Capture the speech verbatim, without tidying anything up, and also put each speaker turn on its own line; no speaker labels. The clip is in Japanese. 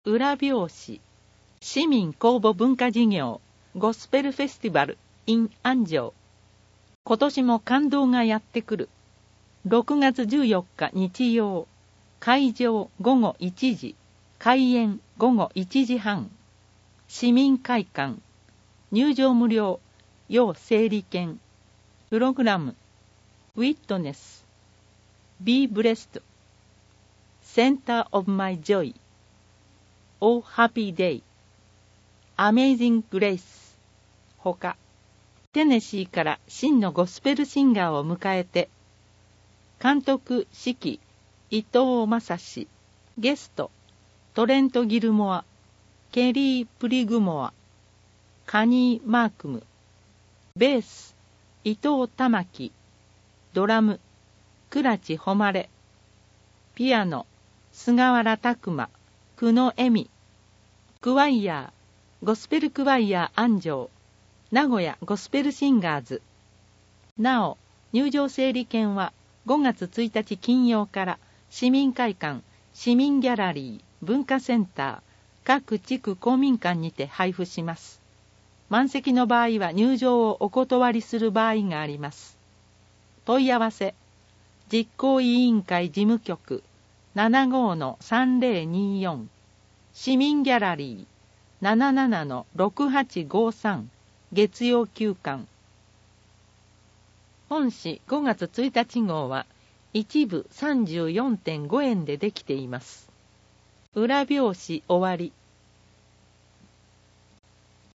裏表紙市民公募文化事業ゴスペルフェスティバル in 安城。今年も感動がやってくる。ろくがつじゅうよっか日曜。会場ごごいちじ、開演ごごいちじはん。市民会館入場無料、要整理券。プログラム Witness Be Blessed Center of My Joy Oh Happy Day Amazing Grace ほか、テネシーから真のゴスペルシンガーを迎えて、監督指揮伊藤正史、ゲストトレント・ギルモア、ケリー・プリグモア、カニー・マークム、ベース伊藤玉樹、ドラム倉地誉、ピアノ菅原拓馬、久野恵美、クワイヤーゴスペルクワイヤー安城、名古屋ゴスペルシンガーズ。なお、入場整理券はごがつついたち金曜から市民会館、市民ギャラリー、文化センター、各地区公民館にて配布します。満席の場合は入場をお断りする場合があります。問い合わせ、実行委員会事務局 ななごのさんぜろによん、市民ギャラリー ななななのろくはちごさん、月曜休館。本誌ごがつついたち号は一部 さんじゅうよんてんごえんでできています。裏表紙終わり。